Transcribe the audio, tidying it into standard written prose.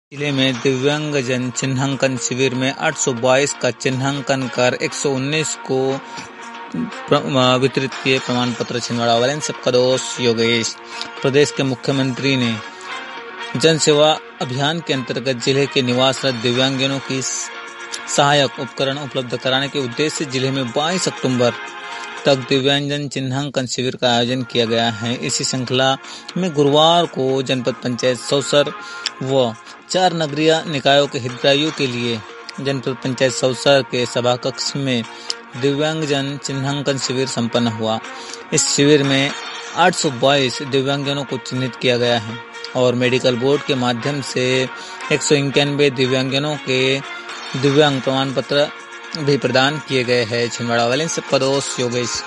जिले में दिव्यांगजन चिन्हांकन शिविर में 822 का चिन्हांकन कर 119 को वितरित किए प्रमाण पत्र। छिंदवाड़ा वाले सबका दोस्त योगेश। प्रदेश के मुख्यमंत्री ने जन सेवा अभियान के अंतर्गत जिले के निवासरत दिव्यांगजनों की सहायक उपकरण उपलब्ध कराने के उद्देश्य से जिले में 22 अक्टूबर तक दिव्यांगजन चिन्हांकन शिविर का आयोजन किया गया है। इसी श्रृंखला में गुरुवार को जनपद पंचायत सौसर व 4 नगरीय निकायों के हितग्राहियों के लिए जनपद पंचायत सौसर के सभाकक्ष में दिव्यांगजन चिन्हांकन शिविर संपन्न हुआ। इस शिविर में 822 दिव्यांगजनों को चिन्हित किया गया है और मेडिकल बोर्ड के माध्यम से 191 दिव्यांगजनों के दिव्यांग प्रमाण पत्र भी प्रदान किए गए हैं। छिंदवाड़ा वाले सबका दोस्त योगेश।